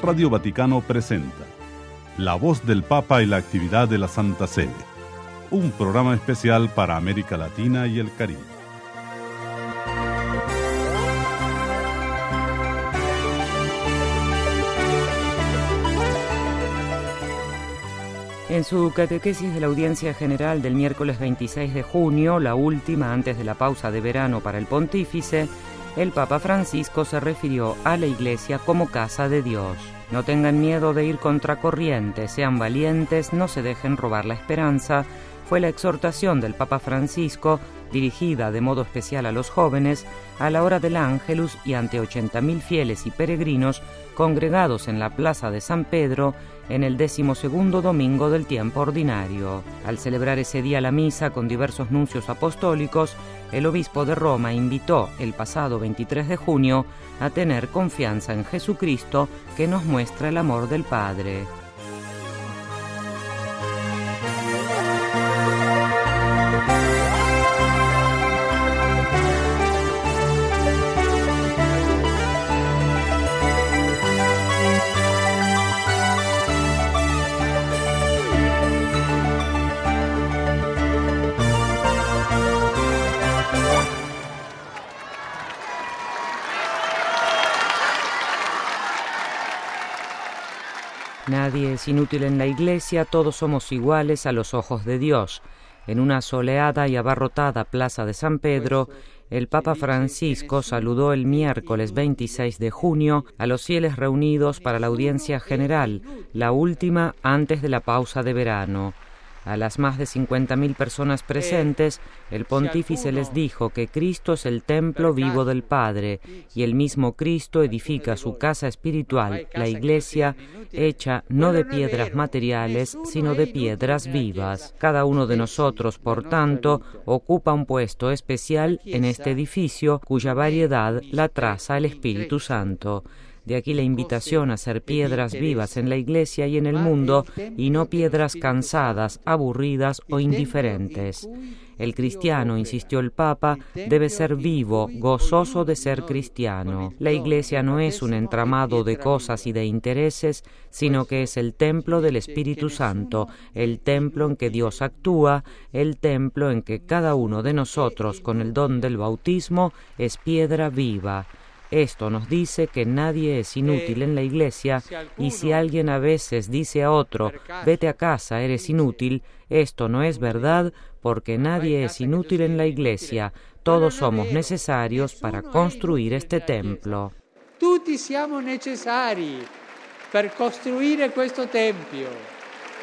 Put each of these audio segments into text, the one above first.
Radio Vaticano presenta La Voz del Papa y la actividad de la Santa Sede, un programa especial para América Latina y el Caribe. En su catequesis de la audiencia general del miércoles 26 de junio, la última antes de la pausa de verano para el pontífice, el Papa Francisco se refirió a la Iglesia como casa de Dios. No tengan miedo de ir contracorriente, sean valientes, no se dejen robar la esperanza, fue la exhortación del Papa Francisco, dirigida de modo especial a los jóvenes, a la hora del Ángelus y ante 80.000 fieles y peregrinos congregados en la plaza de San Pedro en el 12º domingo del tiempo ordinario. Al celebrar ese día la misa con diversos nuncios apostólicos, el obispo de Roma invitó el pasado 23 de junio a tener confianza en Jesucristo, que nos muestra el amor del Padre. Nadie es inútil en la Iglesia, todos somos iguales a los ojos de Dios. En una soleada y abarrotada plaza de San Pedro, el Papa Francisco saludó el miércoles 26 de junio a los fieles reunidos para la audiencia general, la última antes de la pausa de verano. A las más de 50.000 personas presentes, el pontífice les dijo que Cristo es el templo vivo del Padre y el mismo Cristo edifica su casa espiritual, la Iglesia, hecha no de piedras materiales, sino de piedras vivas. Cada uno de nosotros, por tanto, ocupa un puesto especial en este edificio cuya variedad la traza el Espíritu Santo. De aquí la invitación a ser piedras vivas en la Iglesia y en el mundo, y no piedras cansadas, aburridas o indiferentes. El cristiano, insistió el Papa, debe ser vivo, gozoso de ser cristiano. La Iglesia no es un entramado de cosas y de intereses, sino que es el templo del Espíritu Santo, el templo en que Dios actúa, el templo en que cada uno de nosotros, con el don del bautismo, es piedra viva. Esto nos dice que nadie es inútil en la Iglesia, y si alguien a veces dice a otro, vete a casa, eres inútil, esto no es verdad, porque nadie es inútil en la Iglesia, todos somos necesarios para construir este templo. Tutti siamo necessari per costruire questo tempio.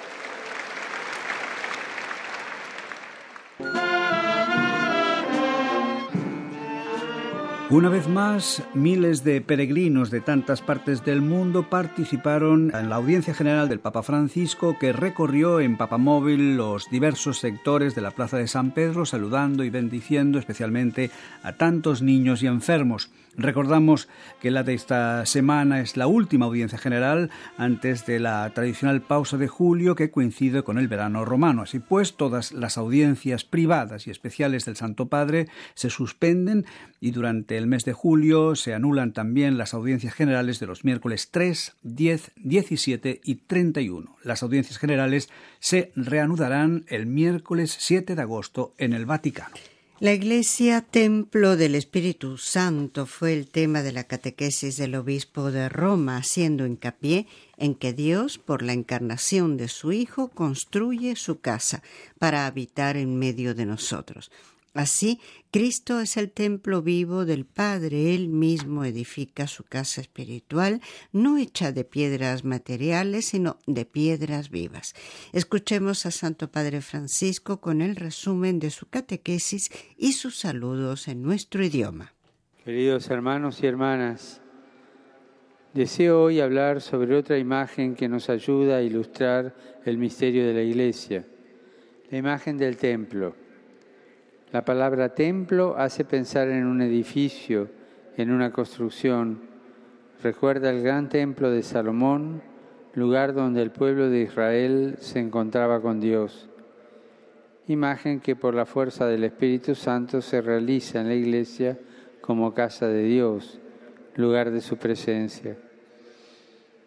Una vez más, miles de peregrinos de tantas partes del mundo participaron en la audiencia general del Papa Francisco, que recorrió en papamóvil los diversos sectores de la Plaza de San Pedro, saludando y bendiciendo especialmente a tantos niños y enfermos. Recordamos que la de esta semana es la última audiencia general antes de la tradicional pausa de julio, que coincide con el verano romano. Así pues, todas las audiencias privadas y especiales del Santo Padre se suspenden y durante el mes de julio se anulan también las audiencias generales de los miércoles 3, 10, 17 y 31. Las audiencias generales se reanudarán el miércoles 7 de agosto en el Vaticano. La Iglesia, templo del Espíritu Santo, fue el tema de la catequesis del obispo de Roma, haciendo hincapié en que Dios, por la encarnación de su Hijo, construye su casa para habitar en medio de nosotros. Así, Cristo es el templo vivo del Padre. Él mismo edifica su casa espiritual, no hecha de piedras materiales, sino de piedras vivas. Escuchemos a Santo Padre Francisco con el resumen de su catequesis y sus saludos en nuestro idioma. Queridos hermanos y hermanas, deseo hoy hablar sobre otra imagen que nos ayuda a ilustrar el misterio de la Iglesia, la imagen del templo. La palabra templo hace pensar en un edificio, en una construcción. Recuerda el gran templo de Salomón, lugar donde el pueblo de Israel se encontraba con Dios. Imagen que por la fuerza del Espíritu Santo se realiza en la Iglesia como casa de Dios, lugar de su presencia.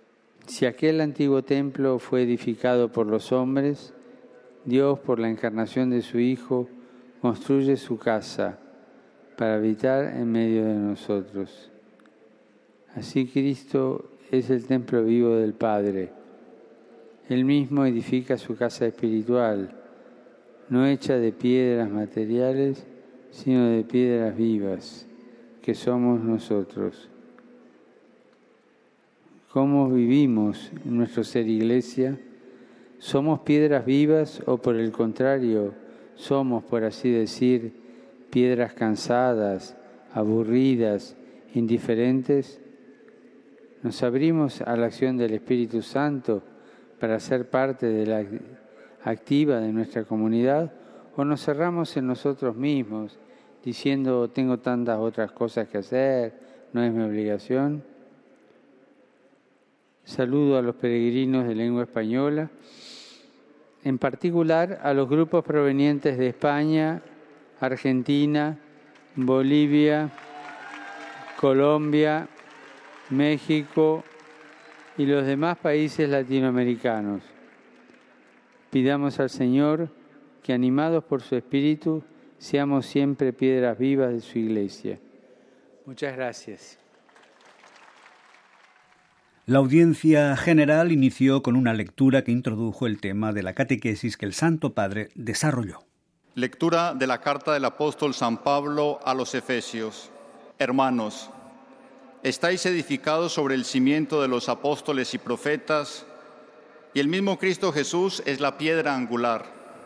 Si aquel antiguo templo fue edificado por los hombres, Dios, por la encarnación de su Hijo, construye su casa para habitar en medio de nosotros. Así Cristo es el templo vivo del Padre. Él mismo edifica su casa espiritual, no hecha de piedras materiales, sino de piedras vivas, que somos nosotros. ¿Cómo vivimos en nuestro ser iglesia? ¿Somos piedras vivas o por el contrario, somos, por así decir, piedras cansadas, aburridas, indiferentes? ¿Nos abrimos a la acción del Espíritu Santo para ser parte de la activa de nuestra comunidad o nos cerramos en nosotros mismos diciendo tengo tantas otras cosas que hacer, no es mi obligación? Saludo a los peregrinos de lengua española, en particular a los grupos provenientes de España, Argentina, Bolivia, Colombia, México y los demás países latinoamericanos. Pidamos al Señor que, animados por su Espíritu, seamos siempre piedras vivas de su Iglesia. Muchas gracias. La audiencia general inició con una lectura que introdujo el tema de la catequesis que el Santo Padre desarrolló. Lectura de la carta del apóstol San Pablo a los Efesios. Hermanos, estáis edificados sobre el cimiento de los apóstoles y profetas, y el mismo Cristo Jesús es la piedra angular.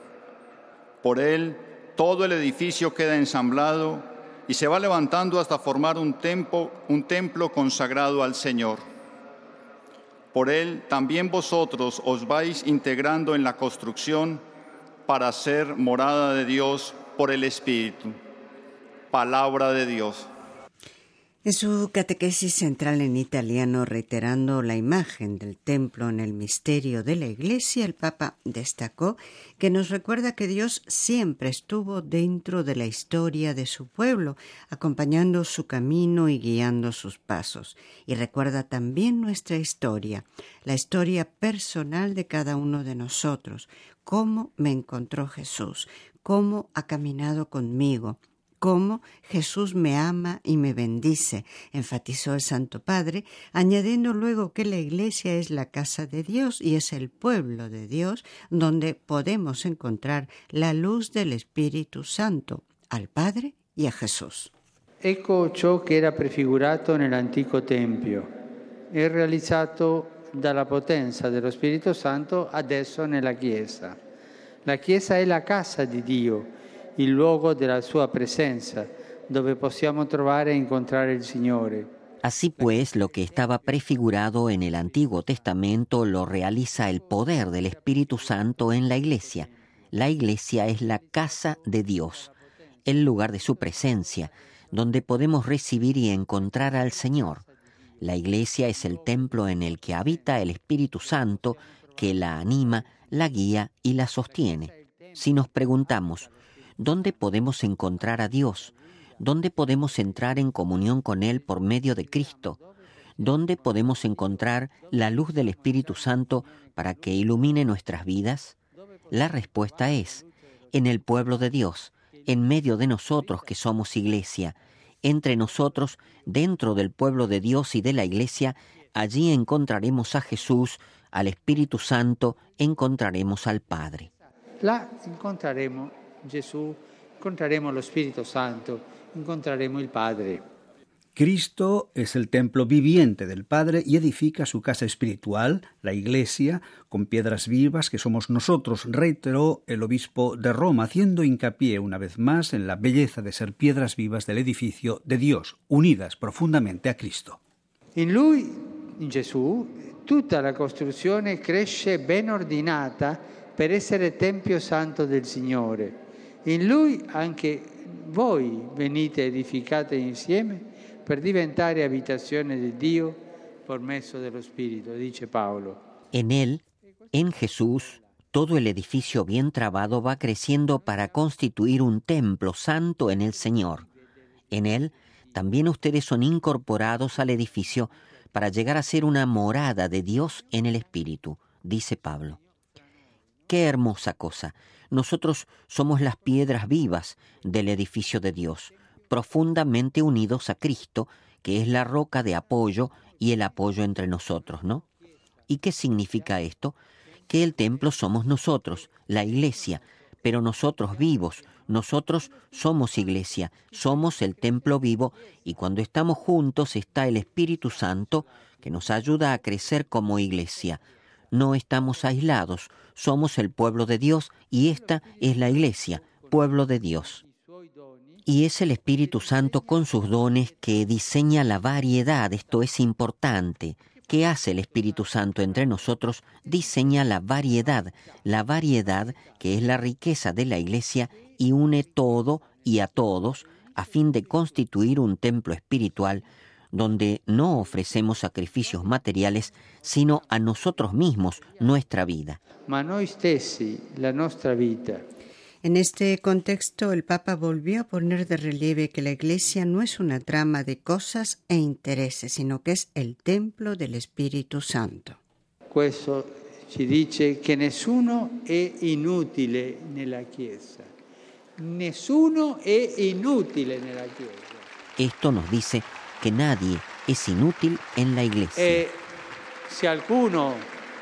Por él, todo el edificio queda ensamblado y se va levantando hasta formar un templo consagrado al Señor. Por él, también vosotros os vais integrando en la construcción para ser morada de Dios por el Espíritu. Palabra de Dios. En su catequesis central en italiano, reiterando la imagen del templo en el misterio de la Iglesia, el Papa destacó que nos recuerda que Dios siempre estuvo dentro de la historia de su pueblo, acompañando su camino y guiando sus pasos. Y recuerda también nuestra historia, la historia personal de cada uno de nosotros, cómo me encontró Jesús, cómo ha caminado conmigo, cómo Jesús me ama y me bendice, enfatizó el Santo Padre, añadiendo luego que la Iglesia es la casa de Dios y es el pueblo de Dios donde podemos encontrar la luz del Espíritu Santo, al Padre y a Jesús. Ecco ciò che era prefigurato nell'antico Tempio e realizzato dalla potenza dello Spirito Santo adesso nella Chiesa. La Chiesa è la casa di Dio, il luogo della sua presenza, dove possiamo trovare e incontrare il Signore. Así pues, lo que estaba prefigurado en el Antiguo Testamento lo realiza el poder del Espíritu Santo en la Iglesia. La Iglesia es la casa de Dios, el lugar de su presencia, donde podemos recibir y encontrar al Señor. La Iglesia es el templo en el que habita el Espíritu Santo, que la anima, la guía y la sostiene. Si nos preguntamos, ¿dónde podemos encontrar a Dios? ¿Dónde podemos entrar en comunión con Él por medio de Cristo? ¿Dónde podemos encontrar la luz del Espíritu Santo para que ilumine nuestras vidas? La respuesta es, en el pueblo de Dios, en medio de nosotros que somos Iglesia, entre nosotros, dentro del pueblo de Dios y de la Iglesia, allí encontraremos a Jesús, al Espíritu Santo, encontraremos al Padre. Là incontraremo Gesù, incontraremo lo Spirito Santo, incontraremo il Padre. Cristo es el templo viviente del Padre y edifica su casa espiritual, la Iglesia, con piedras vivas que somos nosotros, reiteró el obispo de Roma, haciendo hincapié una vez más en la belleza de ser piedras vivas del edificio de Dios, unidas profundamente a Cristo. In Lui, in Gesù, tutta la costruzione cresce ben ordinata per essere Tempio Santo del Signore. In Lui anche voi venite edificate insieme per diventare abitazione di Dio por mezzo dello Spirito, dice Paolo. En Él, en Jesús, todo el edificio bien trabado va creciendo para constituir un templo santo en el Señor. En Él, también ustedes son incorporados al edificio para llegar a ser una morada de Dios en el Espíritu, dice Pablo. ¡Qué hermosa cosa! Nosotros somos las piedras vivas del edificio de Dios, profundamente unidos a Cristo, que es la roca de apoyo y el apoyo entre nosotros, ¿no? ¿Y qué significa esto? Que el templo somos nosotros, la iglesia, pero nosotros vivos, nosotros somos iglesia, somos el templo vivo, y cuando estamos juntos está el Espíritu Santo que nos ayuda a crecer como iglesia. No estamos aislados, somos el pueblo de Dios y esta es la iglesia, pueblo de Dios. Y es el Espíritu Santo con sus dones que diseña la variedad, esto es importante. ¿Qué hace el Espíritu Santo entre nosotros? Diseña la variedad que es la riqueza de la iglesia y une todo y a todos a fin de constituir un templo espiritual donde no ofrecemos sacrificios materiales, sino a nosotros mismos, nuestra vida. Ma noi stessi, la nostra vita. En este contexto, el Papa volvió a poner de relieve que la Iglesia no es una trama de cosas e intereses, sino que es el templo del Espíritu Santo. Questo ci dice che nessuno è inutile nella Chiesa. Nessuno è inutile nella Chiesa. Esto nos dice que nadie es inútil en la iglesia. E se qualcuno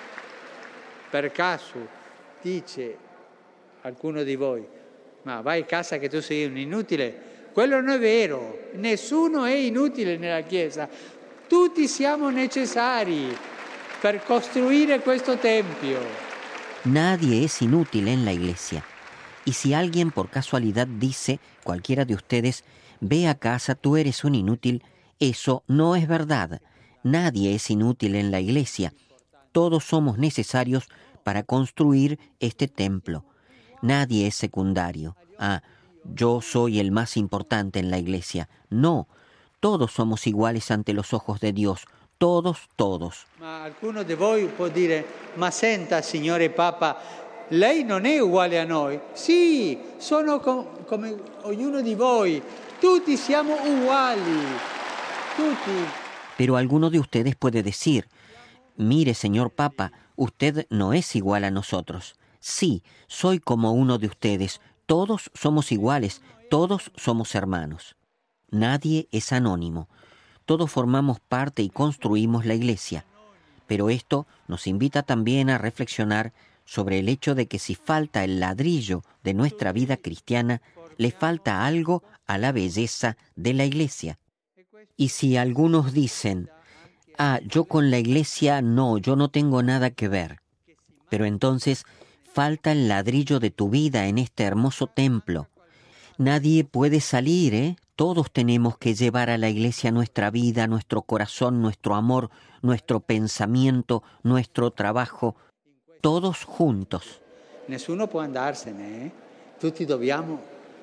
per caso dice, qualcuno di voi, ma vai a casa che tu sei un inutile, quello non è vero. Nessuno è inutile nella Chiesa. Tutti siamo necessari per costruire questo tempio. Nadie es inútil en la iglesia. Y si alguien por casualidad dice, cualquiera de ustedes, ve a casa, tú eres un inútil, eso no es verdad. Nadie es inútil en la iglesia. Todos somos necesarios para construir este templo. Nadie es secundario. Yo soy el más importante en la iglesia. No, todos somos iguales ante los ojos de Dios. Todos. Ma alguno di voi può dire, ma senta, signore Papa, lei non è uguale a noi. Sì, sono come ognuno di voi. Tutti siamo uguali. Tutti. Pero alguno de ustedes puede decir, mire, señor Papa, usted no es igual a nosotros. Sí, soy como uno de ustedes. Todos somos iguales, todos somos hermanos. Nadie es anónimo. Todos formamos parte y construimos la iglesia. Pero esto nos invita también a reflexionar sobre el hecho de que si falta el ladrillo de nuestra vida cristiana, le falta algo a la belleza de la iglesia. Y si algunos dicen, yo con la iglesia no, yo no tengo nada que ver. Pero entonces falta el ladrillo de tu vida en este hermoso templo. Nadie puede salir, Todos tenemos que llevar a la iglesia nuestra vida, nuestro corazón, nuestro amor, nuestro pensamiento, nuestro trabajo, todos juntos. Nessuno può andarsene, Tutti dobbiamo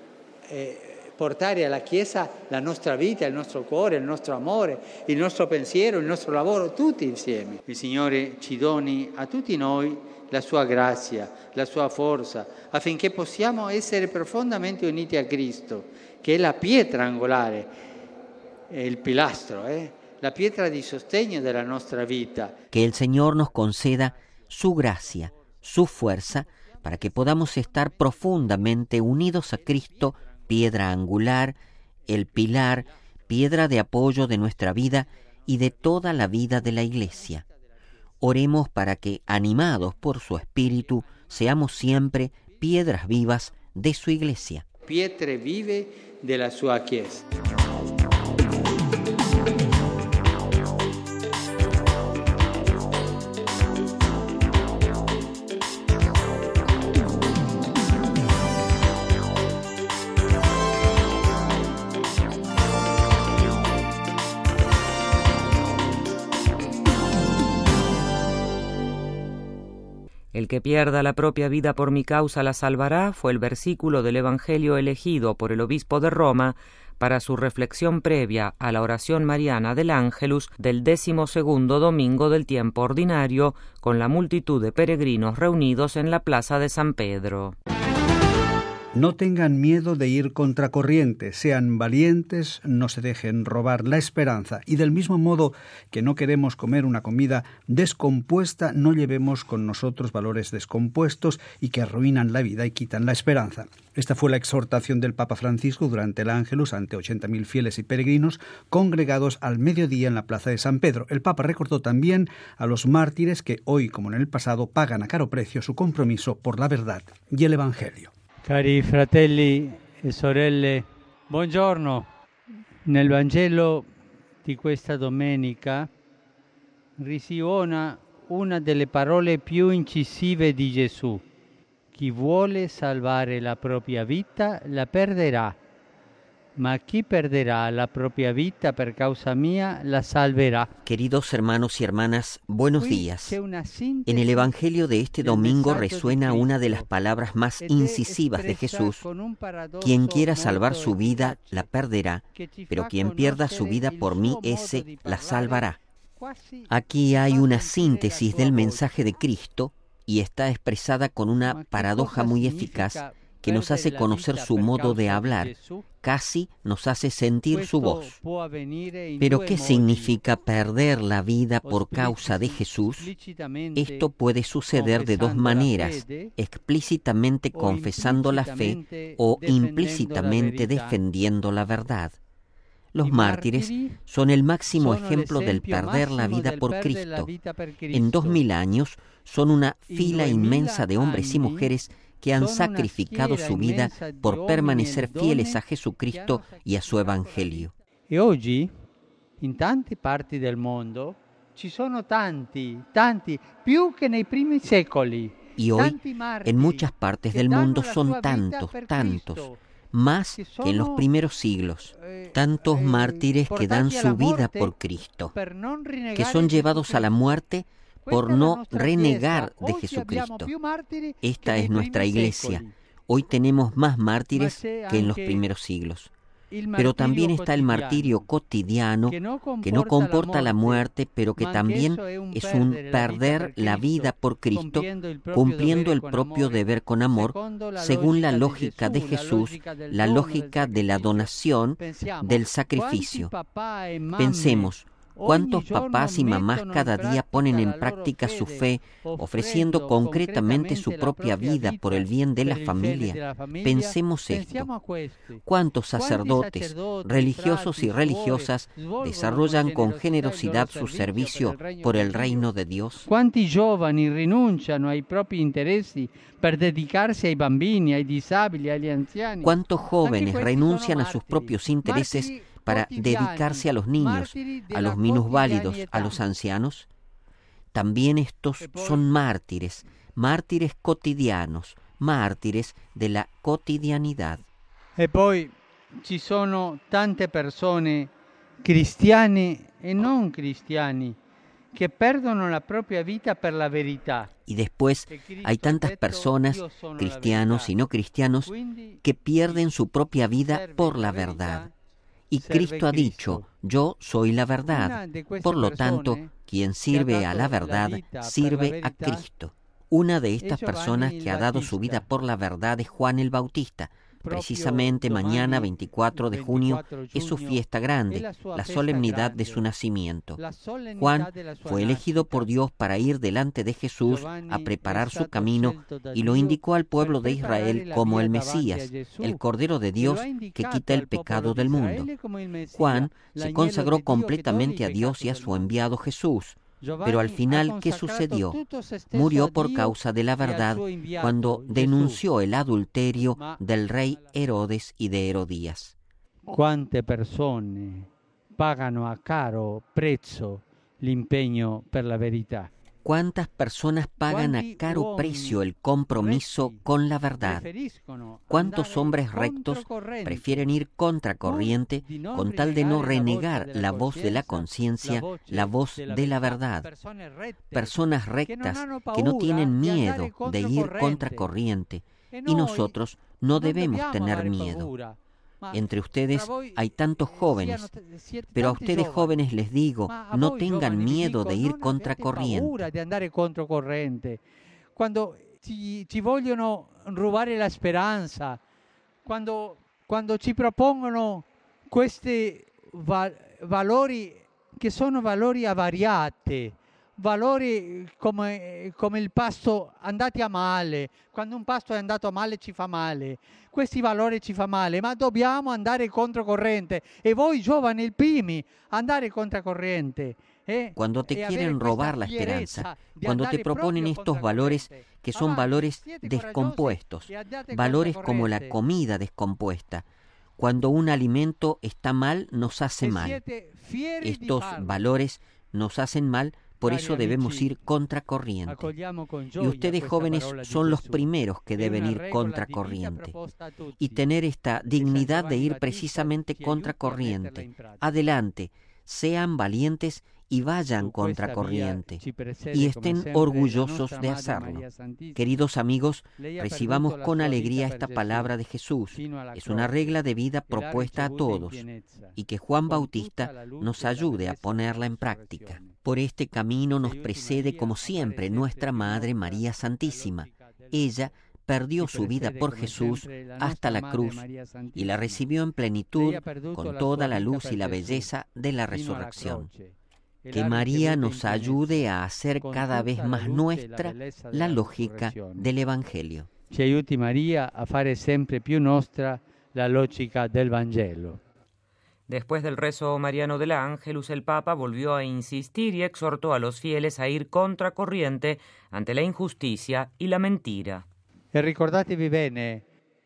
portare alla Chiesa la nostra vita, il nostro cuore, il nostro amore, il nostro pensiero, il nostro lavoro, tutti insieme. Il Signore ci doni a tutti noi la sua grazia, la sua forza, affinché possiamo essere profondamente uniti a Cristo, che è la pietra angolare, il pilastro, la pietra di sostegno della nostra vita. Que el Señor nos conceda su gracia, su fuerza, para que podamos estar profundamente unidos a Cristo, piedra angular, el pilar, piedra de apoyo de nuestra vida y de toda la vida de la Iglesia. Oremos para que, animados por su Espíritu, seamos siempre piedras vivas de su Iglesia. Pietre vive della sua Chiesa. El que pierda la propia vida por mi causa la salvará, fue el versículo del Evangelio elegido por el obispo de Roma para su reflexión previa a la oración mariana del Ángelus del 12º domingo del tiempo ordinario, con la multitud de peregrinos reunidos en la plaza de San Pedro. No tengan miedo de ir contracorriente, sean valientes, no se dejen robar la esperanza. Y del mismo modo que no queremos comer una comida descompuesta, no llevemos con nosotros valores descompuestos y que arruinan la vida y quitan la esperanza. Esta fue la exhortación del Papa Francisco durante el Ángelus ante 80.000 fieles y peregrinos congregados al mediodía en la plaza de San Pedro. El Papa recordó también a los mártires que hoy, como en el pasado, pagan a caro precio su compromiso por la verdad y el Evangelio. Cari fratelli e sorelle, buongiorno. Nel Vangelo di questa domenica risuona una delle parole più incisive di Gesù. Chi vuole salvare la propria vita la perderà, ma chi perderà la propia vita per causa mía la salverá. Queridos hermanos y hermanas, buenos días. En el Evangelio de este domingo resuena una de las palabras más incisivas de Jesús. Quien quiera salvar su vida la perderá, pero quien pierda su vida por mí, ese la salvará. Aquí hay una síntesis del mensaje de Cristo y está expresada con una paradoja muy eficaz que nos hace conocer su modo de hablar, casi nos hace sentir su voz. Pero ¿qué significa perder la vida por causa de Jesús? Esto puede suceder de dos maneras, explícitamente confesando la fe o implícitamente defendiendo la verdad. Los mártires son el máximo ejemplo del perder la vida por Cristo. En 2000 años son una fila inmensa de hombres y mujeres que han sacrificado su vida por permanecer fieles a Jesucristo y a su Evangelio. Y hoy, en tantas partes del mundo, ci sono tanti, più che nei primi secoli. Y hoy, en muchas partes del mundo son tantos, más que en los primeros siglos, tantos mártires que dan su vida por Cristo, que son llevados a la muerte por no renegar de Jesucristo. Esta es nuestra Iglesia. Hoy tenemos más mártires que en los primeros siglos. Pero también está el martirio cotidiano, que no comporta la muerte, pero que también es un perder la vida por Cristo, cumpliendo el propio deber con amor, según la lógica de Jesús, la lógica de la donación, del sacrificio. Pensemos, ¿cuántos papás y mamás cada día ponen en práctica su fe, ofreciendo concretamente su propia vida por el bien de la familia? Pensemos esto. ¿Cuántos sacerdotes, religiosos y religiosas desarrollan con generosidad su servicio por el reino de Dios? ¿Cuántos jóvenes renuncian ai propri interessi per dedicarse ai bambini, ai disabili, agli anziani? ¿Cuántos jóvenes renuncian a sus propios intereses para dedicarse a los niños, a los minusválidos, a los ancianos? También estos son mártires cotidianos, mártires de la cotidianidad. E poi ci sono tante persone cristiane e non cristiani che perdono la propria vita per la verità. Y después hay tantas personas, cristianos y no cristianos, que pierden su propia vida por la verdad. Y Cristo ha dicho, yo soy la verdad. Por lo tanto, quien sirve a la verdad, sirve a Cristo. Una de estas personas que ha dado su vida por la verdad es Juan el Bautista. Precisamente mañana, 24 de junio, es su fiesta grande, la solemnidad de su nacimiento. Juan fue elegido por Dios para ir delante de Jesús a preparar su camino y lo indicó al pueblo de Israel como el Mesías, el Cordero de Dios que quita el pecado del mundo. Juan se consagró completamente a Dios y a su enviado Jesús. Pero al final, ¿qué sucedió? Murió por causa de la verdad cuando denunció el adulterio del rey Herodes y de Herodías. ¿Cuántas personas pagan a caro prezzo l'impegno per la verità? ¿Cuántas personas pagan a caro precio el compromiso con la verdad? ¿Cuántos hombres rectos prefieren ir contracorriente con tal de no renegar la voz de la conciencia, la voz de la verdad? Personas rectas que no tienen miedo de ir contracorriente, y nosotros no debemos tener miedo. Entre ustedes hay tantos jóvenes, pero a ustedes jóvenes les digo, no tengan miedo de ir contracorriente. Cuando ci vogliono rubare la speranza, Quando ci propongono questi valori che sono valori avariati, valori come il pasto andati a male, quando un pasto è andato a male ci fa male, questi valori ci fa male, ma dobbiamo andare controcorriente e voi giovani il primi andare controcorriente. Cuando te quieren robar la esperanza, cuando te proponen estos valores que son valores descompuestos, valores como la comida descompuesta. Cuando un alimento está mal, nos hace mal. Estos valores nos hacen mal, por eso debemos ir contracorriente. Y ustedes jóvenes son los primeros que deben ir contracorriente. Y tener esta dignidad de ir precisamente contracorriente. Adelante, sean valientes y vayan contracorriente, y estén orgullosos de hacerlo. Queridos amigos, recibamos con alegría esta palabra de Jesús. Es una regla de vida propuesta a todos, y que Juan Bautista nos ayude a ponerla en práctica. Por este camino nos precede, como siempre, nuestra Madre María Santísima. Ella perdió su vida por Jesús hasta la cruz y la recibió en plenitud con toda la luz y la belleza de la resurrección. Que María nos ayude a hacer cada vez más nuestra la lógica del Evangelio. Ci aiuti María a fare sempre più nostra la logica del Vangelo. Después del rezo mariano del Ángelus, el Papa volvió a insistir y exhortó a los fieles a ir contracorriente ante la injusticia y la mentira. E ricordatevi bene,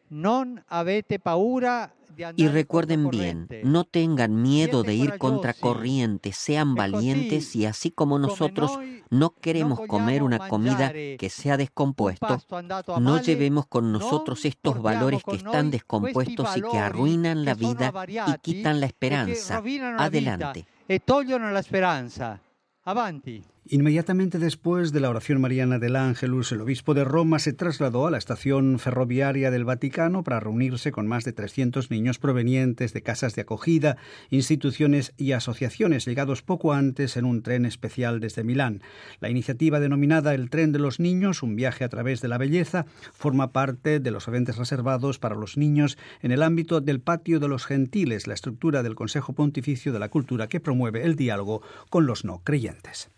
non avete paura. Y recuerden bien, no tengan miedo de ir contracorriente, sean valientes y así como nosotros no queremos comer una comida que sea descompuesto, no llevemos con nosotros estos valores que están descompuestos y que arruinan la vida y quitan la esperanza. Adelante. E togliono la speranza. Avanti. Inmediatamente después de la oración mariana del Ángelus, el obispo de Roma se trasladó a la estación ferroviaria del Vaticano para reunirse con más de 300 niños provenientes de casas de acogida, instituciones y asociaciones, llegados poco antes en un tren especial desde Milán. La iniciativa denominada El Tren de los Niños, un viaje a través de la belleza, forma parte de los eventos reservados para los niños en el ámbito del Patio de los Gentiles, la estructura del Consejo Pontificio de la Cultura que promueve el diálogo con los no creyentes.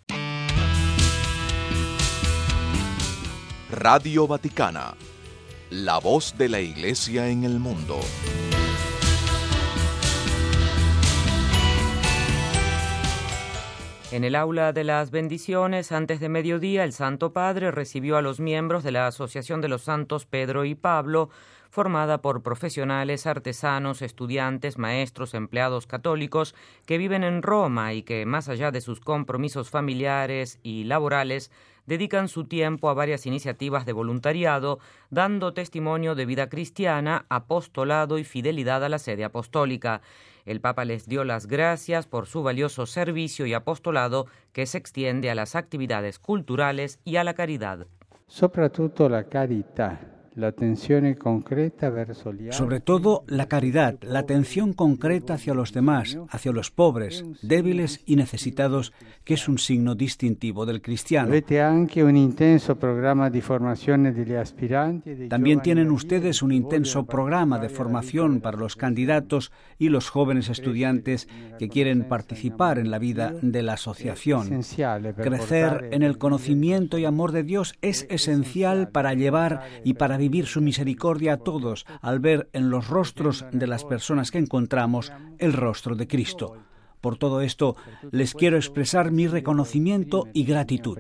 Radio Vaticana, la voz de la Iglesia en el mundo. En el aula de las bendiciones, antes de mediodía, el Santo Padre recibió a los miembros de la Asociación de los Santos Pedro y Pablo, formada por profesionales, artesanos, estudiantes, maestros, empleados católicos que viven en Roma y que, más allá de sus compromisos familiares y laborales, dedican su tiempo a varias iniciativas de voluntariado, dando testimonio de vida cristiana, apostolado y fidelidad a la sede apostólica. El Papa les dio las gracias por su valioso servicio y apostolado que se extiende a las actividades culturales y a la caridad. Soprattutto la carità. Sobre todo la caridad, la atención concreta hacia los demás, hacia los pobres, débiles y necesitados, que es un signo distintivo del cristiano. También tienen ustedes un intenso programa de formación para los candidatos y los jóvenes estudiantes que quieren participar en la vida de la asociación. Crecer en el conocimiento y amor de Dios es esencial para llevar y para vivir su misericordia a todos, al ver en los rostros de las personas que encontramos el rostro de Cristo. Por todo esto, les quiero expresar mi reconocimiento y gratitud.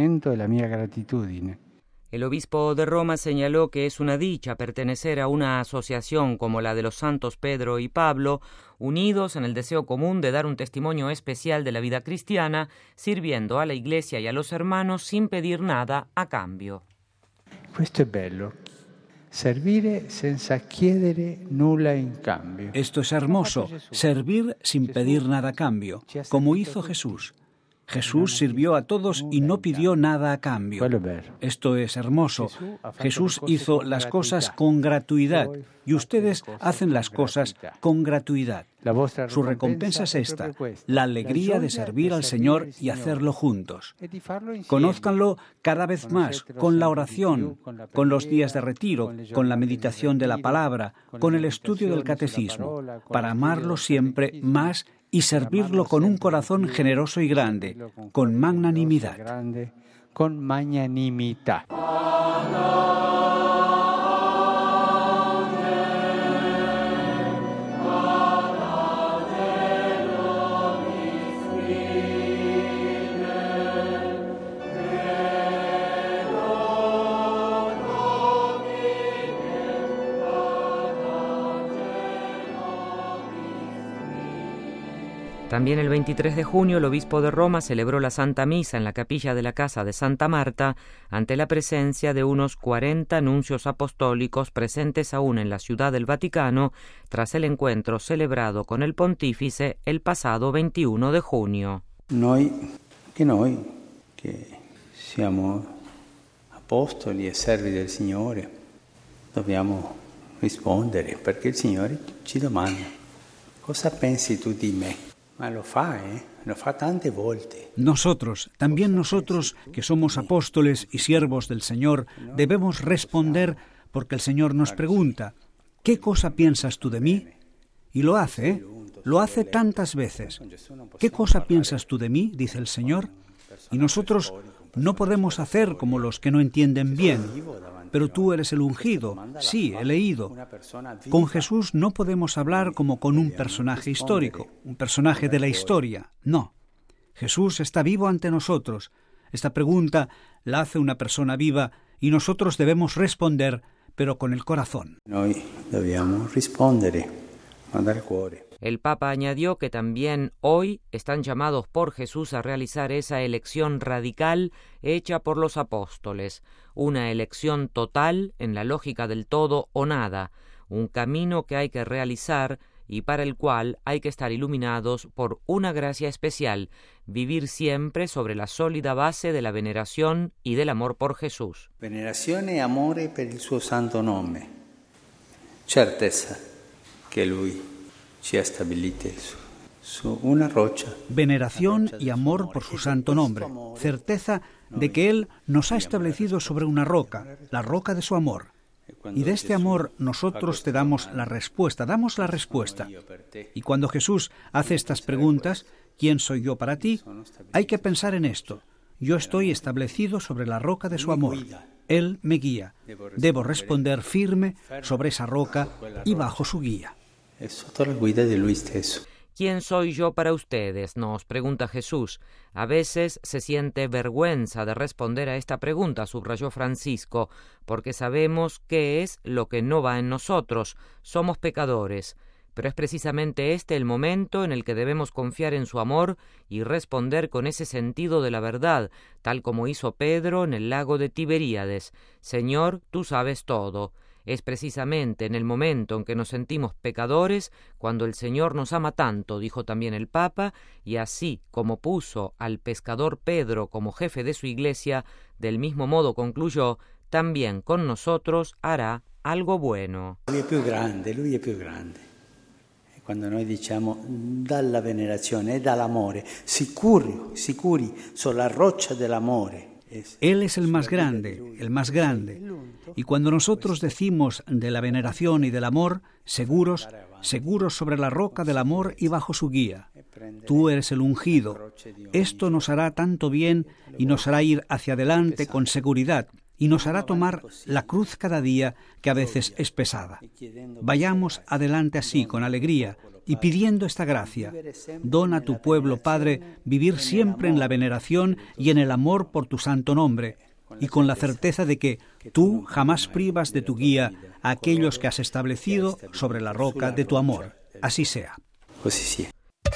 El obispo de Roma señaló que es una dicha pertenecer a una asociación como la de los santos Pedro y Pablo, unidos en el deseo común de dar un testimonio especial de la vida cristiana, sirviendo a la Iglesia y a los hermanos sin pedir nada a cambio. Questo è bello. Servire senza chiedere nulla in cambio. Esto es hermoso, servir sin pedir nada a cambio, como hizo Jesús. Jesús sirvió a todos y no pidió nada a cambio. Esto es hermoso. Jesús hizo las cosas con gratuidad y ustedes hacen las cosas con gratuidad. Su recompensa es esta, la alegría de servir al Señor y hacerlo juntos. Conózcanlo cada vez más, con la oración, con los días de retiro, con la meditación de la palabra, con el estudio del catecismo, para amarlo siempre más y servirlo con un corazón generoso y grande, con magnanimidad. También el 23 de junio el obispo de Roma celebró la Santa Misa en la capilla de la casa de Santa Marta ante la presencia de unos 40 nuncios apostólicos presentes aún en la Ciudad del Vaticano tras el encuentro celebrado con el pontífice el pasado 21 de junio. Noi che siamo apostoli e servi del Signore dobbiamo rispondere perché il Signore ci domanda cosa pensi tu di me? Ma lo fa tante volte. Nosotros, también nosotros que somos apóstoles y siervos del Señor, debemos responder porque el Señor nos pregunta, ¿qué cosa piensas tú de mí? Y lo hace, Lo hace tantas veces. ¿Qué cosa piensas tú de mí?, dice el Señor. Y nosotros no podemos hacer como los que no entienden bien. Pero tú eres el ungido. Sí, he leído. Con Jesús no podemos hablar como con un personaje histórico, un personaje de la historia. No. Jesús está vivo ante nosotros. Esta pregunta la hace una persona viva y nosotros debemos responder, pero con el corazón. Noi dobbiamo rispondere, ma dal cuore. El Papa añadió que también hoy están llamados por Jesús a realizar esa elección radical hecha por los apóstoles, una elección total en la lógica del todo o nada, un camino que hay que realizar y para el cual hay que estar iluminados por una gracia especial, vivir siempre sobre la sólida base de la veneración y del amor por Jesús. Venerazione e amore per il suo santo nome, certeza che lui ci ha stabilite su una rocha. Veneración y amor por su santo nombre, certeza de que Él nos ha establecido sobre una roca, la roca de su amor. Y de este amor nosotros te damos la respuesta. Y cuando Jesús hace estas preguntas, ¿quién soy yo para ti?, hay que pensar en esto. Yo estoy establecido sobre la roca de su amor. Él me guía. Debo responder firme sobre esa roca y bajo su guía. ¿Quién soy yo para ustedes?, nos pregunta Jesús. A veces se siente vergüenza de responder a esta pregunta, subrayó Francisco, porque sabemos qué es lo que no va en nosotros. Somos pecadores. Pero es precisamente este el momento en el que debemos confiar en su amor y responder con ese sentido de la verdad, tal como hizo Pedro en el lago de Tiberíades. Señor, tú sabes todo. Es precisamente en el momento en que nos sentimos pecadores cuando el Señor nos ama tanto, dijo también el Papa, y así como puso al pescador Pedro como jefe de su iglesia, del mismo modo concluyó, también con nosotros hará algo bueno. Lui è più grande. E quando noi diciamo dalla venerazione e dall'amore, sicuri sulla roccia dell'amore. Él es el más grande. Y cuando nosotros decimos de la veneración y del amor, seguros sobre la roca del amor y bajo su guía. Tú eres el ungido. Esto nos hará tanto bien y nos hará ir hacia adelante con seguridad y nos hará tomar la cruz cada día, que a veces es pesada. Vayamos adelante así, con alegría, y pidiendo esta gracia. Dona a tu pueblo, Padre, vivir siempre en la veneración y en el amor por tu santo nombre, y con la certeza de que tú jamás privas de tu guía a aquellos que has establecido sobre la roca de tu amor. Así sea. Così sia.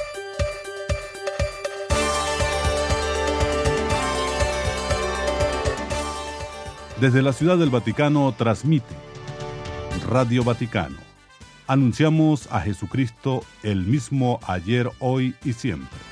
Desde la Ciudad del Vaticano transmite Radio Vaticano. Anunciamos a Jesucristo el mismo ayer, hoy y siempre.